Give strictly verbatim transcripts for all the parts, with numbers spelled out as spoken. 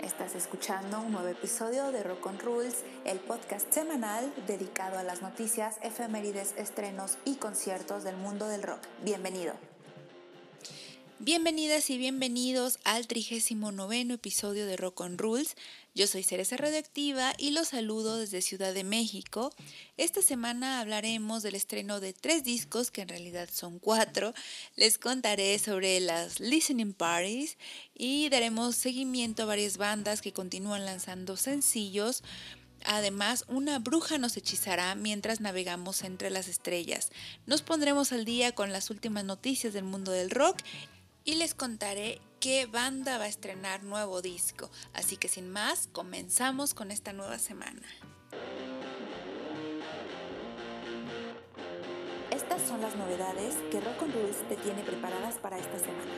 Estás escuchando un nuevo episodio de Rock on Rules, el podcast semanal dedicado a las noticias, efemérides, estrenos y conciertos del mundo del rock. Bienvenido. Bienvenidas y bienvenidos al trigésimo noveno episodio de Rock on Rules. Yo soy Cereza Radioactiva y los saludo desde Ciudad de México. Esta semana hablaremos del estreno de tres discos, que en realidad son cuatro. Les contaré sobre las listening parties y daremos seguimiento a varias bandas que continúan lanzando sencillos. Además, una bruja nos hechizará mientras navegamos entre las estrellas. Nos pondremos al día con las últimas noticias del mundo del rock y les contaré qué banda va a estrenar nuevo disco. Así que sin más, comenzamos con esta nueva semana. Estas son las novedades que Rock on Rules te tiene preparadas para esta semana.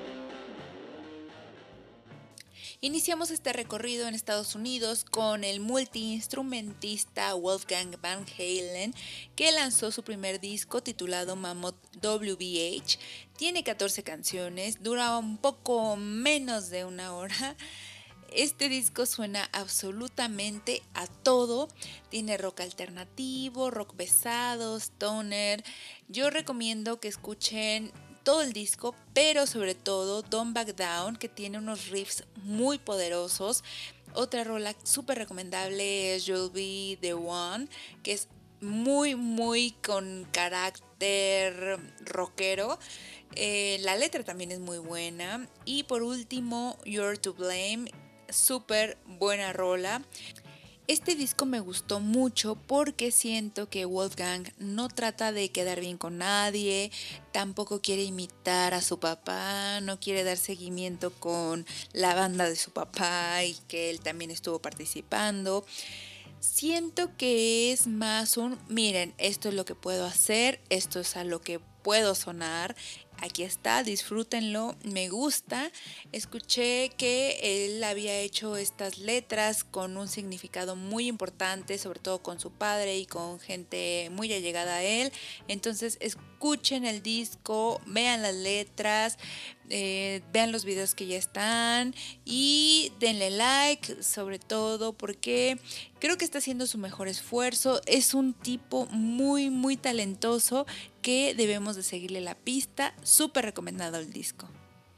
Iniciamos este recorrido en Estados Unidos con el multiinstrumentista Wolfgang Van Halen, que lanzó su primer disco titulado Mammoth W B H. Tiene catorce canciones, dura un poco menos de una hora. Este disco suena absolutamente a todo. Tiene rock alternativo, rock pesado, stoner. Yo recomiendo que escuchen todo el disco, pero sobre todo Don't Back Down, que tiene unos riffs muy poderosos. Otra rola súper recomendable es You'll Be The One, que es muy muy con carácter rockero. Eh, la letra también es muy buena. Y por último, You're To Blame, súper buena rola. Este disco me gustó mucho porque siento que Wolfgang no trata de quedar bien con nadie, tampoco quiere imitar a su papá, no quiere dar seguimiento con la banda de su papá y que él también estuvo participando. Siento que es más un, miren, esto es lo que puedo hacer, esto es a lo que puedo sonar. Aquí está, disfrútenlo, me gusta. Escuché que él había hecho estas letras con un significado muy importante, sobre todo con su padre y con gente muy allegada a él. Entonces escuchen el disco, vean las letras, eh, vean los videos que ya están y denle like, sobre todo porque creo que está haciendo su mejor esfuerzo. Es un tipo muy muy talentoso que debemos de seguirle la pista. Súper recomendado el disco.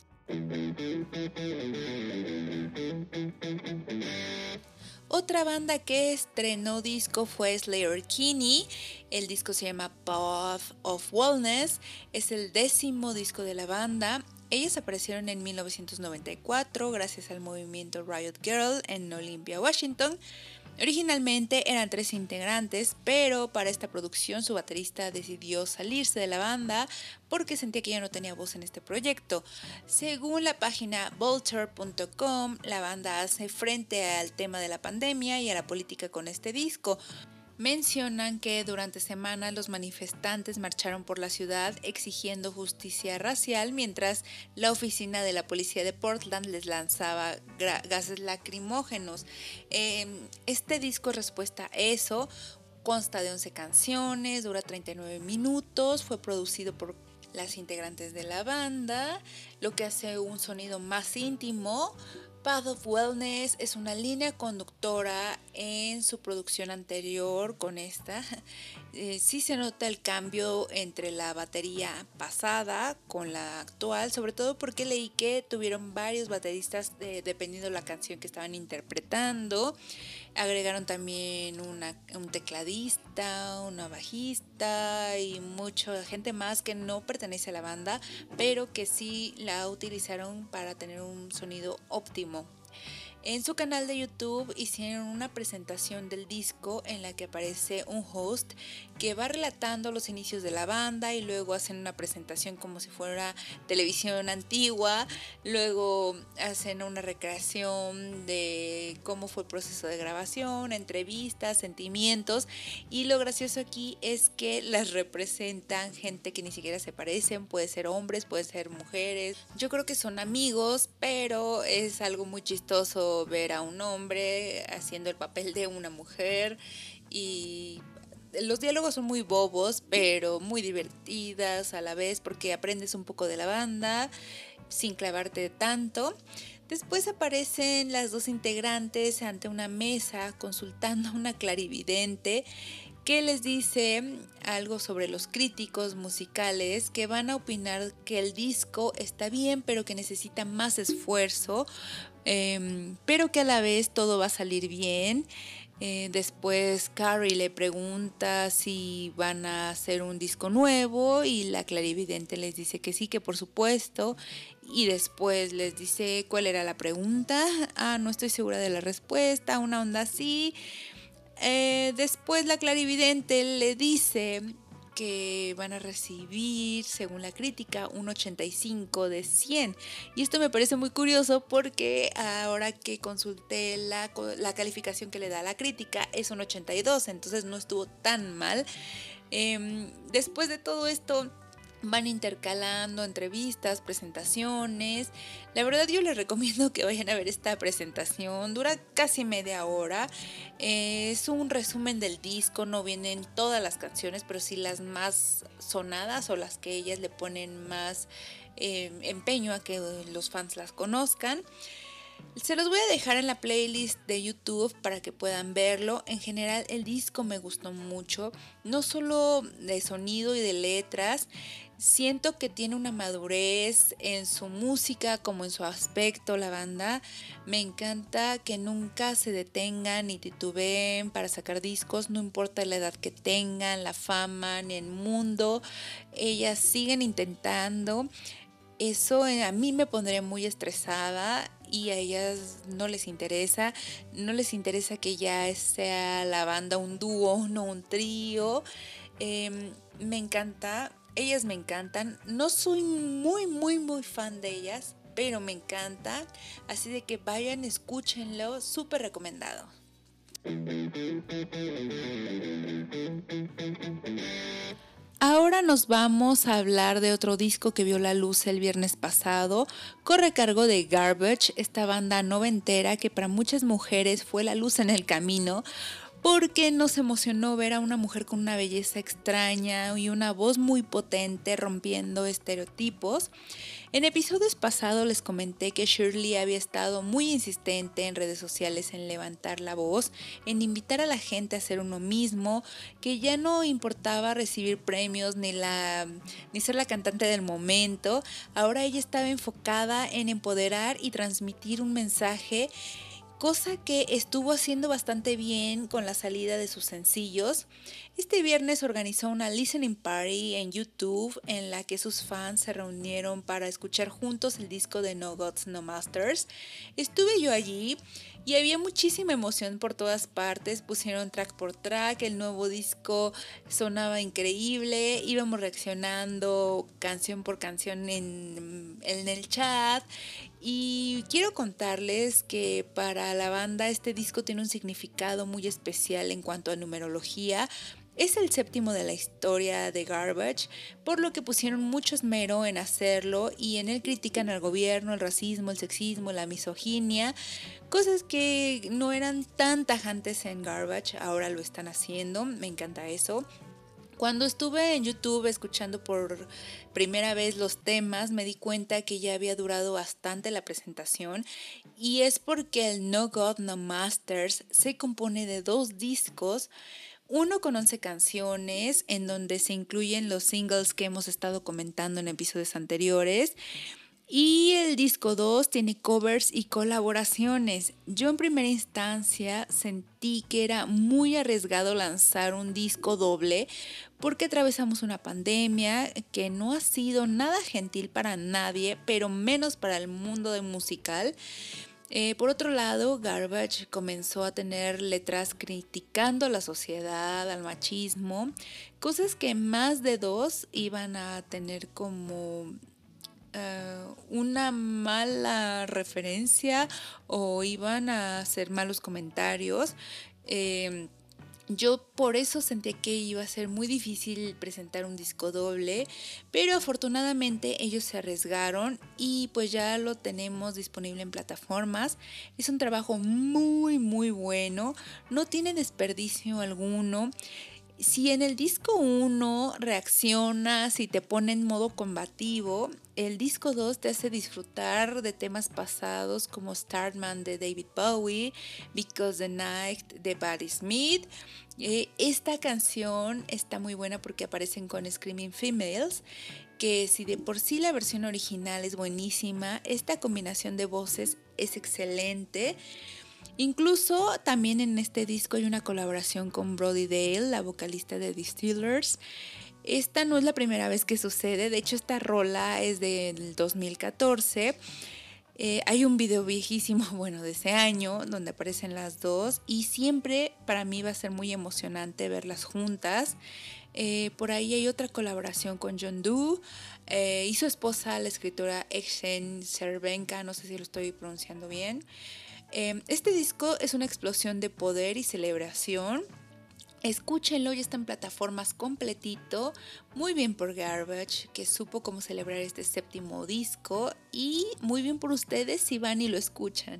Otra banda que estrenó disco fue Sleater-Kinney. El disco se llama Path of Wellness. Es el décimo disco de la banda. Ellos aparecieron en mil novecientos noventa y cuatro gracias al movimiento Riot Girl en Olympia, Washington. Originalmente eran tres integrantes, pero para esta producción su baterista decidió salirse de la banda porque sentía que ya no tenía voz en este proyecto. Según la página Vulture punto com, la banda hace frente al tema de la pandemia y a la política con este disco. Mencionan que durante semanas los manifestantes marcharon por la ciudad exigiendo justicia racial mientras la oficina de la policía de Portland les lanzaba gases lacrimógenos. Eh, este disco es respuesta a eso, consta de once canciones, dura treinta y nueve minutos, fue producido por las integrantes de la banda, lo que hace un sonido más íntimo. Path of Wellness es una línea conductora en su producción anterior con esta. Eh, sí se nota el cambio entre la batería pasada con la actual, sobre todo porque leí que tuvieron varios bateristas eh, dependiendo de la canción que estaban interpretando. Agregaron también una, un tecladista, una bajista y mucha gente más que no pertenece a la banda, pero que sí la utilizaron para tener un sonido óptimo. En su canal de YouTube hicieron una presentación del disco en la que aparece un host que va relatando los inicios de la banda y luego hacen una presentación como si fuera televisión antigua, luego hacen una recreación de cómo fue el proceso de grabación, entrevistas, sentimientos, y lo gracioso aquí es que las representan gente que ni siquiera se parecen, puede ser hombres, puede ser mujeres. Yo creo que son amigos, pero es algo muy chistoso ver a un hombre haciendo el papel de una mujer y los diálogos son muy bobos, pero muy divertidas a la vez porque aprendes un poco de la banda sin clavarte tanto. Después aparecen las dos integrantes ante una mesa consultando a una clarividente que les dice algo sobre los críticos musicales que van a opinar que el disco está bien pero que necesita más esfuerzo, eh, pero que a la vez todo va a salir bien. Eh, después Carrie le pregunta si van a hacer un disco nuevo y la clarividente les dice que sí, que por supuesto. Y después les dice cuál era la pregunta. Ah, no estoy segura de la respuesta, una onda así. Eh, después la clarividente le dice que van a recibir, según la crítica, un ochenta y cinco de cien. Y esto me parece muy curioso porque ahora que consulté la, la calificación que le da la crítica es un ochenta y dos, entonces no estuvo tan mal. Eh, después de todo esto van intercalando entrevistas, presentaciones. La verdad yo les recomiendo que vayan a ver esta presentación, dura casi media hora. Eh, es un resumen del disco, no vienen todas las canciones, pero sí las más sonadas o las que ellas le ponen más eh, empeño a que los fans las conozcan. Se los voy a dejar en la playlist de YouTube para que puedan verlo. En general el disco me gustó mucho, no solo de sonido y de letras. Siento que tiene una madurez en su música como en su aspecto la banda. Me encanta que nunca se detengan ni titubeen para sacar discos, no importa la edad que tengan, la fama ni el mundo. Ellas siguen intentando. Eso a mí me pondría muy estresada y a ellas no les interesa. No les interesa que ya sea la banda un dúo, no un trío. Eh, me encanta. Ellas me encantan, no soy muy muy muy fan de ellas, pero me encantan, así de que vayan, escúchenlo, súper recomendado. Ahora nos vamos a hablar de otro disco que vio la luz el viernes pasado. Corre a cargo de Garbage, esta banda noventera que para muchas mujeres fue la luz en el camino, porque nos emocionó ver a una mujer con una belleza extraña y una voz muy potente rompiendo estereotipos. En episodios pasados les comenté que Shirley había estado muy insistente en redes sociales en levantar la voz, en invitar a la gente a ser uno mismo, que ya no importaba recibir premios ni, la, ni ser la cantante del momento. Ahora ella estaba enfocada en empoderar y transmitir un mensaje, cosa que estuvo haciendo bastante bien con la salida de sus sencillos. Este viernes organizó una listening party en YouTube en la que sus fans se reunieron para escuchar juntos el disco de No Gods, No Masters. Estuve yo allí y había muchísima emoción por todas partes. Pusieron track por track, el nuevo disco sonaba increíble, íbamos reaccionando canción por canción en, en el chat. Y quiero contarles que para la banda este disco tiene un significado muy especial en cuanto a numerología. Es el séptimo de la historia de Garbage, por lo que pusieron mucho esmero en hacerlo y en él critican al gobierno, el racismo, el sexismo, la misoginia, cosas que no eran tan tajantes en Garbage, ahora lo están haciendo, me encanta eso. Cuando estuve en YouTube escuchando por primera vez los temas, me di cuenta que ya había durado bastante la presentación y es porque el No God, No Masters se compone de dos discos, uno con once canciones en donde se incluyen los singles que hemos estado comentando en episodios anteriores. Y el disco dos tiene covers y colaboraciones. Yo en primera instancia sentí que era muy arriesgado lanzar un disco doble porque atravesamos una pandemia que no ha sido nada gentil para nadie, pero menos para el mundo del musical. Eh, por otro lado, Garbage comenzó a tener letras criticando a la sociedad, al machismo, cosas que más de dos iban a tener como Uh, una mala referencia o iban a hacer malos comentarios. Eh, yo por eso sentí que iba a ser muy difícil presentar un disco doble, pero afortunadamente ellos se arriesgaron y pues ya lo tenemos disponible en plataformas. Es un trabajo muy muy bueno, no tiene desperdicio alguno. Si en el disco uno reaccionas y te pone en modo combativo, el disco dos te hace disfrutar de temas pasados como Starman de David Bowie, Because the Night de Patti Smith. Eh, esta canción está muy buena porque aparecen con Screaming Females, que si de por sí la versión original es buenísima, esta combinación de voces es excelente. Incluso también en este disco hay una colaboración con Brody Dale, la vocalista de Distillers. Esta no es la primera vez que sucede, de hecho esta rola es del dos mil catorce. Eh, hay un video viejísimo, bueno, de ese año, donde aparecen las dos y siempre para mí va a ser muy emocionante verlas juntas. Eh, por ahí hay otra colaboración con John Doe eh, y su esposa, la escritora Exen Cervenka, no sé si lo estoy pronunciando bien. Eh, este disco es una explosión de poder y celebración. Escúchenlo, ya está en plataformas completito. Muy bien por Garbage, que supo cómo celebrar este séptimo disco. Y muy bien por ustedes si van y lo escuchan.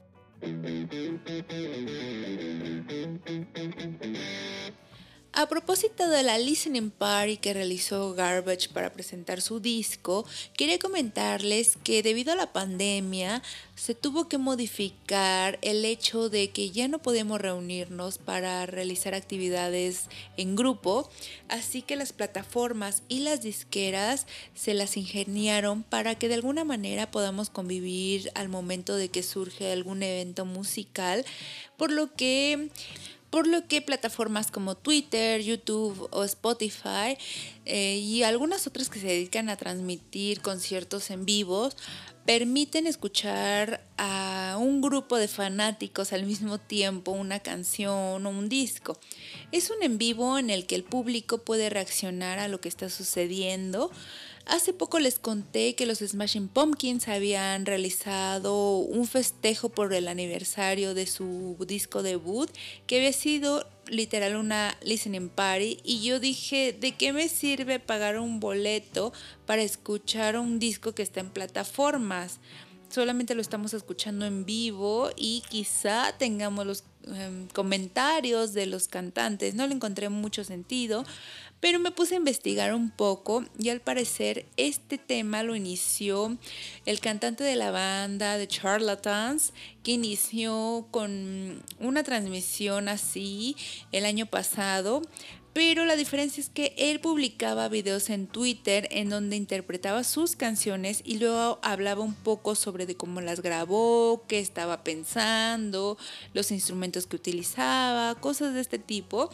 A propósito de la listening party que realizó Garbage para presentar su disco, quería comentarles que debido a la pandemia se tuvo que modificar el hecho de que ya no podemos reunirnos para realizar actividades en grupo, así que las plataformas y las disqueras se las ingeniaron para que de alguna manera podamos convivir al momento de que surge algún evento musical, por lo que... Por lo que plataformas como Twitter, YouTube o Spotify eh, y algunas otras que se dedican a transmitir conciertos en vivos permiten escuchar a un grupo de fanáticos al mismo tiempo una canción o un disco. Es un en vivo en el que el público puede reaccionar a lo que está sucediendo. Hace poco les conté que los Smashing Pumpkins habían realizado un festejo por el aniversario de su disco debut, que había sido literal una listening party, y yo dije, ¿de qué me sirve pagar un boleto para escuchar un disco que está en plataformas? Solamente lo estamos escuchando en vivo y quizá tengamos los um, comentarios de los cantantes. No le encontré mucho sentido, pero me puse a investigar un poco y al parecer este tema lo inició el cantante de la banda The Charlatans, que inició con una transmisión así el año pasado. Pero la diferencia es que él publicaba videos en Twitter en donde interpretaba sus canciones y luego hablaba un poco sobre de cómo las grabó, qué estaba pensando, los instrumentos que utilizaba, cosas de este tipo.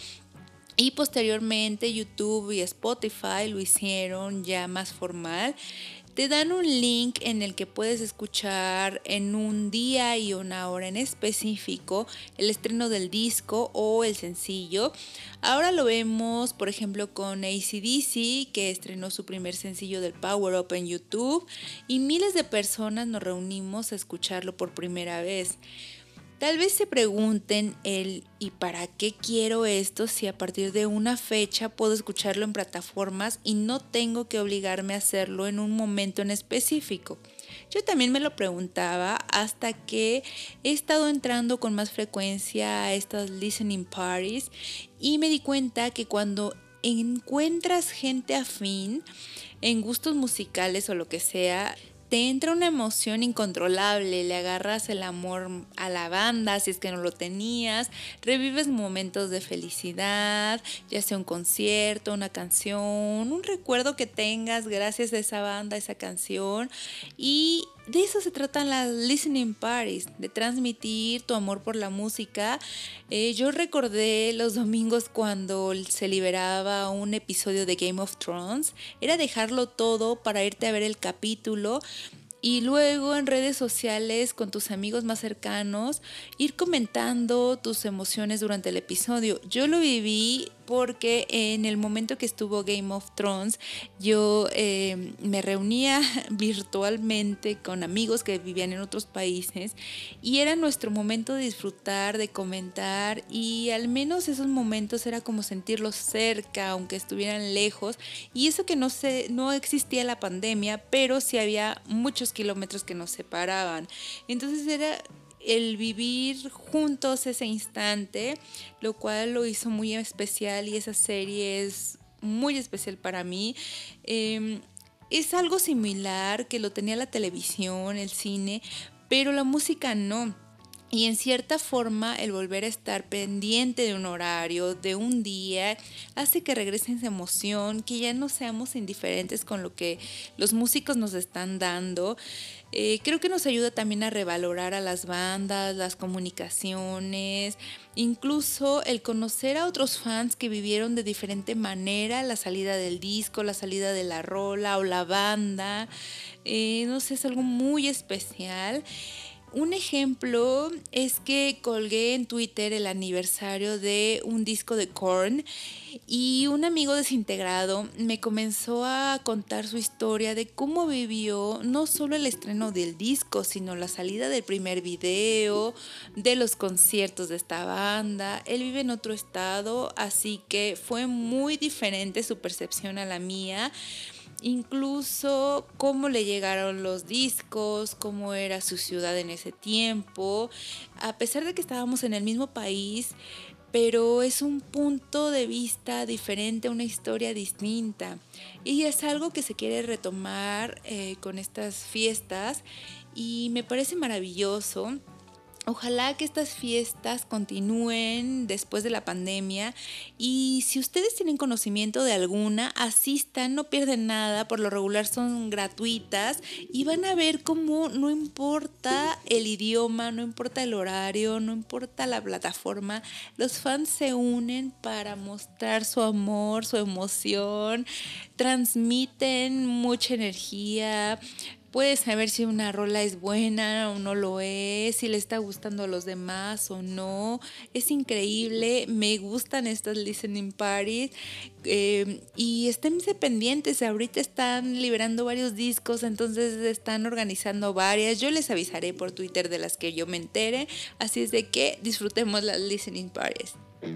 Y posteriormente YouTube y Spotify lo hicieron ya más formal. Te dan un link en el que puedes escuchar en un día y una hora en específico el estreno del disco o el sencillo. Ahora lo vemos, por ejemplo, con A C D C, que estrenó su primer sencillo del Power Up en YouTube, y miles de personas nos reunimos a escucharlo por primera vez. Tal vez se pregunten el ¿y para qué quiero esto si a partir de una fecha puedo escucharlo en plataformas y no tengo que obligarme a hacerlo en un momento en específico? Yo también me lo preguntaba hasta que he estado entrando con más frecuencia a estas listening parties y me di cuenta que cuando encuentras gente afín en gustos musicales o lo que sea, te entra una emoción incontrolable, le agarras el amor a la banda si es que no lo tenías, revives momentos de felicidad, ya sea un concierto, una canción, un recuerdo que tengas gracias a esa banda, a esa canción, y de eso se tratan las listening parties, de transmitir tu amor por la música. Eh, yo recordé los domingos cuando se liberaba un episodio de Game of Thrones, era dejarlo todo para irte a ver el capítulo y luego en redes sociales con tus amigos más cercanos ir comentando tus emociones durante el episodio. Yo lo viví porque en el momento que estuvo Game of Thrones yo eh, me reunía virtualmente con amigos que vivían en otros países y era nuestro momento de disfrutar, de comentar, y al menos esos momentos era como sentirlos cerca aunque estuvieran lejos, y eso que no, se, no existía la pandemia, pero sí había muchos kilómetros que nos separaban. Entonces era el vivir juntos ese instante, lo cual lo hizo muy especial y esa serie es muy especial para mí. Eh, es algo similar que lo tenía la televisión, el cine, pero la música no. Y en cierta forma el volver a estar pendiente de un horario, de un día, hace que regrese esa emoción, que ya no seamos indiferentes con lo que los músicos nos están dando. Eh, creo que nos ayuda también a revalorar a las bandas, las comunicaciones, incluso el conocer a otros fans que vivieron de diferente manera la salida del disco, la salida de la rola o la banda. Eh, no sé, es algo muy especial. Un ejemplo es que colgué en Twitter el aniversario de un disco de Korn y un amigo desintegrado me comenzó a contar su historia de cómo vivió no solo el estreno del disco, sino la salida del primer video, de los conciertos de esta banda. Él vive en otro estado, así que fue muy diferente su percepción a la mía. Incluso cómo le llegaron los discos, cómo era su ciudad en ese tiempo, a pesar de que estábamos en el mismo país, pero es un punto de vista diferente, una historia distinta. Y es algo que se quiere retomar eh, con estas fiestas y me parece maravilloso. Ojalá que estas fiestas continúen después de la pandemia y si ustedes tienen conocimiento de alguna, asistan, no pierden nada, por lo regular son gratuitas y van a ver cómo no importa el idioma, no importa el horario, no importa la plataforma, los fans se unen para mostrar su amor, su emoción, transmiten mucha energía. Puedes saber si una rola es buena o no lo es, si le está gustando a los demás o no. Es increíble, me gustan estas listening parties eh, y esténse pendientes. Ahorita están liberando varios discos, entonces están organizando varias. Yo les avisaré por Twitter de las que yo me entere, así es de que disfrutemos las listening parties.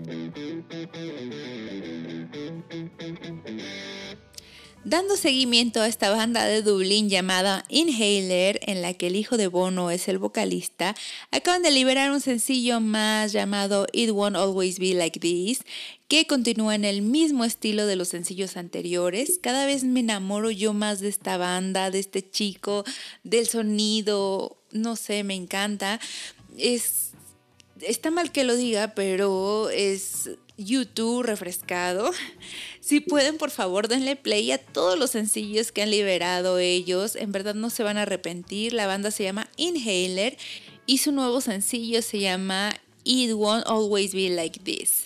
Dando seguimiento a esta banda de Dublín llamada Inhaler, en la que el hijo de Bono es el vocalista, acaban de liberar un sencillo más llamado It Won't Always Be Like This, que continúa en el mismo estilo de los sencillos anteriores. Cada vez me enamoro yo más de esta banda, de este chico, del sonido, no sé, me encanta. Es, está mal que lo diga, pero es U dos refrescado. Si pueden, por favor, denle play a todos los sencillos que han liberado ellos. En verdad no se van a arrepentir. La banda se llama Inhaler y su nuevo sencillo se llama It Won't Always Be Like This.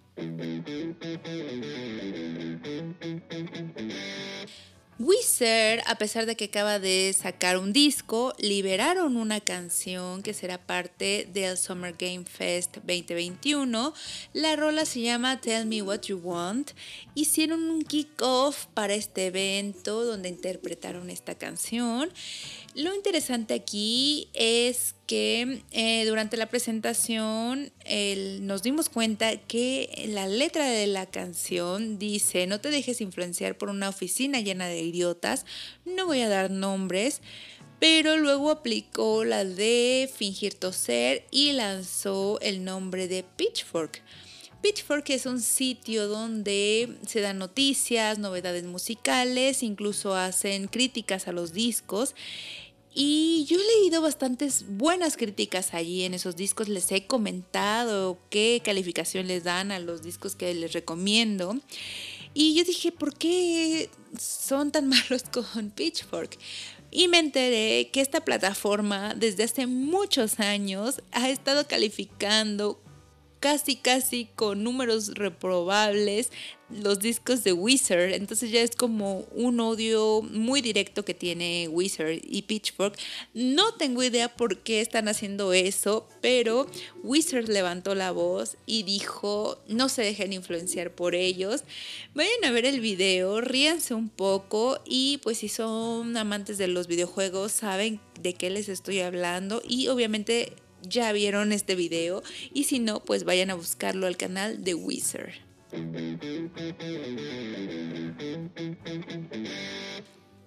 Weezer, a pesar de que acaba de sacar un disco, liberaron una canción que será parte del Summer Game Fest veinte veintiuno. La rola se llama Tell Me What You Want. Hicieron un kick-off para este evento donde interpretaron esta canción. Lo interesante aquí es que eh, durante la presentación el, nos dimos cuenta que la letra de la canción dice: no te dejes influenciar por una oficina llena de idiotas, no voy a dar nombres, pero luego aplicó la de fingir toser y lanzó el nombre de Pitchfork. Pitchfork es un sitio donde se dan noticias, novedades musicales, incluso hacen críticas a los discos. Y yo he leído bastantes buenas críticas allí en esos discos, les he comentado qué calificación les dan a los discos que les recomiendo. Y yo dije, ¿por qué son tan malos con Pitchfork? Y me enteré que esta plataforma desde hace muchos años ha estado calificando casi casi con números reprobables los discos de Weezer. Entonces ya es como un odio muy directo que tiene Weezer y Pitchfork. No tengo idea por qué están haciendo eso, pero Weezer levantó la voz y dijo: no se dejen influenciar por ellos, vayan a ver el video, ríanse un poco, y pues si son amantes de los videojuegos saben de qué les estoy hablando y obviamente ya vieron este video, y si no, pues vayan a buscarlo al canal de Weezer.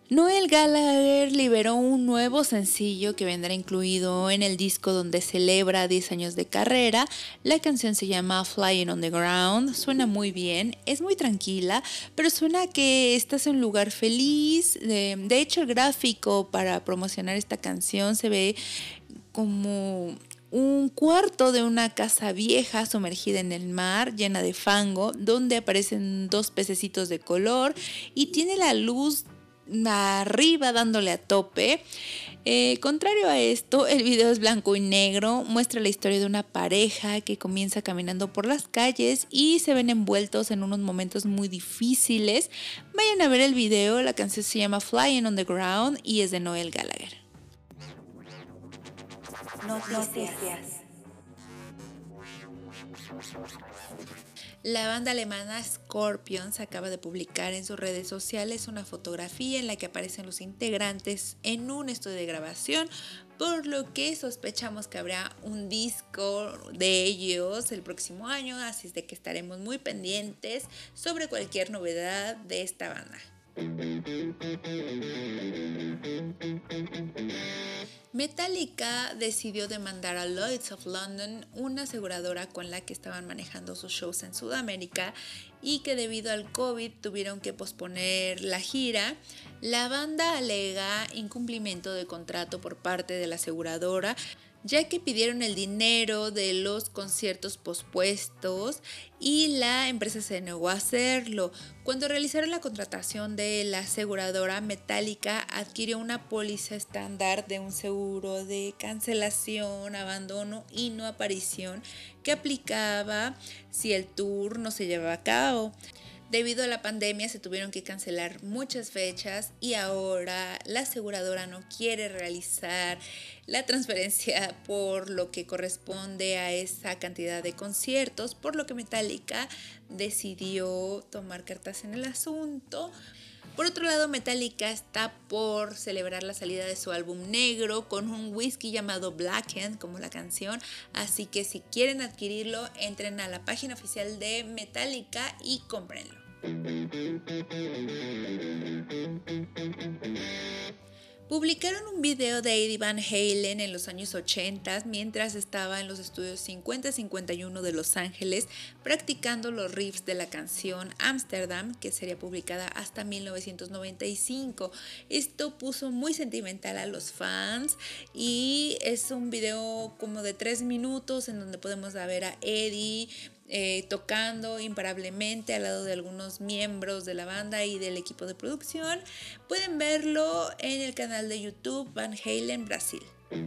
Noel Gallagher liberó un nuevo sencillo que vendrá incluido en el disco donde celebra diez años de carrera. La canción se llama Flying on the Ground, suena muy bien, es muy tranquila, pero suena que estás en un lugar feliz. De, de hecho, el gráfico para promocionar esta canción se ve como un cuarto de una casa vieja sumergida en el mar, llena de fango, donde aparecen dos pececitos de color y tiene la luz arriba dándole a tope. Eh, contrario a esto, el video es blanco y negro, muestra la historia de una pareja que comienza caminando por las calles y se ven envueltos en unos momentos muy difíciles. Vayan a ver el video, la canción se llama Flying on the Ground y es de Noel Gallagher. Noticias. La banda alemana Scorpions acaba de publicar en sus redes sociales una fotografía en la que aparecen los integrantes en un estudio de grabación, por lo que sospechamos que habrá un disco de ellos el próximo año, así es de que estaremos muy pendientes sobre cualquier novedad de esta banda. Metallica decidió demandar a Lloyd's of London, una aseguradora con la que estaban manejando sus shows en Sudamérica y que debido al COVID tuvieron que posponer la gira. La banda alega incumplimiento de contrato por parte de la aseguradora, ya que pidieron el dinero de los conciertos pospuestos y la empresa se negó a hacerlo. Cuando realizaron la contratación de la aseguradora, Metallica adquirió una póliza estándar de un seguro de cancelación, abandono y no aparición que aplicaba si el tour no se llevaba a cabo. Debido a la pandemia se tuvieron que cancelar muchas fechas y ahora la aseguradora no quiere realizar la transferencia por lo que corresponde a esa cantidad de conciertos, por lo que Metallica decidió tomar cartas en el asunto. Por otro lado, Metallica está por celebrar la salida de su álbum negro con un whisky llamado Blackened, como la canción, así que si quieren adquirirlo, entren a la página oficial de Metallica y cómprenlo. Publicaron un video de Eddie Van Halen en los años ochenta mientras estaba en los estudios cincuenta cincuenta y uno de Los Ángeles practicando los riffs de la canción Amsterdam, que sería publicada hasta mil novecientos noventa y cinco. Esto puso muy sentimental a los fans y es un video como de tres minutos en donde podemos ver a Eddie Eh, tocando imparablemente al lado de algunos miembros de la banda y del equipo de producción. Pueden verlo en el canal de YouTube Van Halen Brasil.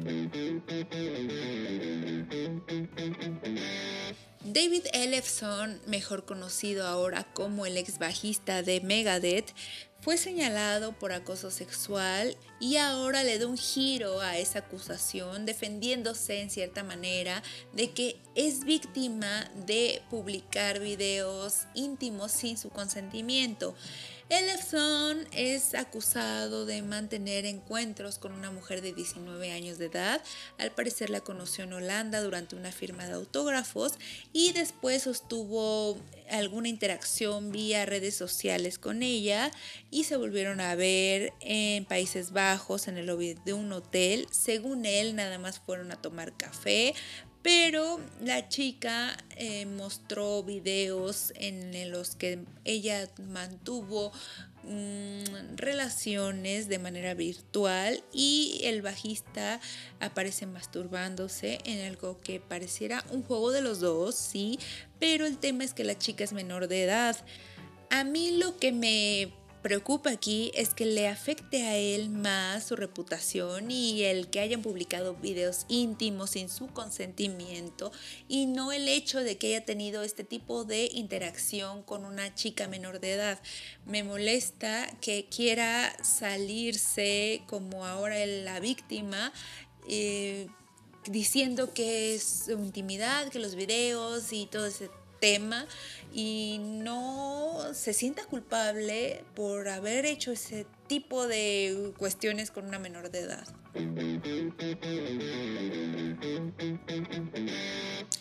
David Ellefson, mejor conocido ahora como el ex bajista de Megadeth, fue señalado por acoso sexual y ahora le da un giro a esa acusación, defendiéndose en cierta manera de que es víctima de publicar videos íntimos sin su consentimiento. Ellefson es acusado de mantener encuentros con una mujer de diecinueve años de edad. Al parecer la conoció en Holanda durante una firma de autógrafos y después sostuvo alguna interacción vía redes sociales con ella y se volvieron a ver en Países Bajos en el lobby de un hotel. Según él, nada más fueron a tomar café, pero la chica eh, mostró videos en los que ella mantuvo mmm, relaciones de manera virtual y el bajista aparece masturbándose en algo que pareciera un juego de los dos, sí, pero el tema es que la chica es menor de edad. A mí lo que me preocupa aquí es que le afecte a él más su reputación y el que hayan publicado videos íntimos sin su consentimiento y no el hecho de que haya tenido este tipo de interacción con una chica menor de edad. Me molesta que quiera salirse como ahora la víctima eh, diciendo que es su intimidad, que los videos y todo ese tema y no se sienta culpable por haber hecho ese tipo de cuestiones con una menor de edad.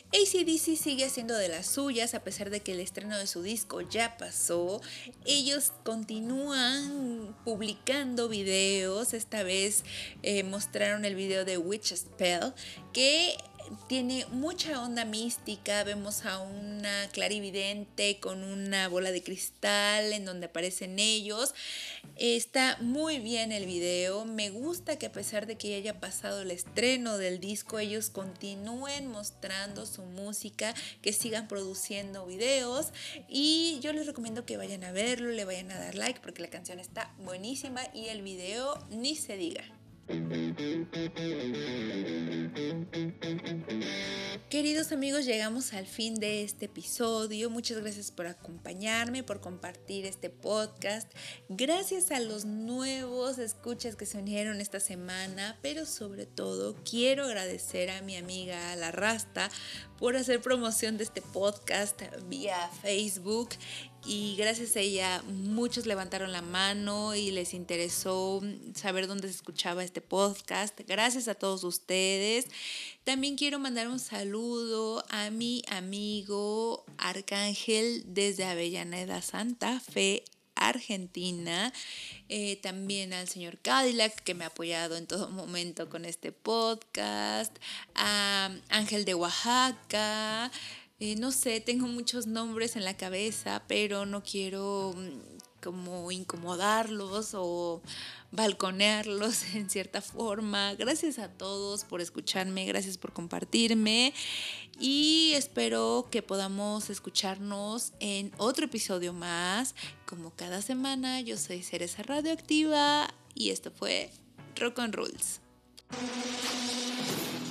A C D C sigue haciendo de las suyas a pesar de que el estreno de su disco ya pasó. Ellos continúan publicando videos. Esta vez eh, mostraron el video de Witch Spell, que tiene mucha onda mística. Vemos a una clarividente con una bola de cristal en donde aparecen ellos. Está muy bien el video. Me gusta que a pesar de que ya haya pasado el estreno del disco, ellos continúen mostrando su música, que sigan produciendo videos, y yo les recomiendo que vayan a verlo, le vayan a dar like porque la canción está buenísima y el video ni se diga. Queridos amigos, llegamos al fin de este episodio. Muchas gracias por acompañarme, por compartir este podcast. Gracias a los nuevos escuchas que se unieron esta semana, pero sobre todo quiero agradecer a mi amiga La Rasta por hacer promoción de este podcast vía Facebook. Y gracias a ella muchos levantaron la mano y les interesó saber dónde se escuchaba este podcast. Gracias a todos ustedes. También quiero mandar un saludo a mi amigo Arcángel desde Avellaneda, Santa Fe, Argentina. Eh, también al señor Cadillac, que me ha apoyado en todo momento con este podcast. A Ángel de Oaxaca. Eh, no sé, tengo muchos nombres en la cabeza, pero no quiero como incomodarlos o balconearlos en cierta forma. Gracias a todos por escucharme, gracias por compartirme y espero que podamos escucharnos en otro episodio más. Como cada semana, yo soy Cereza Radioactiva y esto fue Rock and Rules.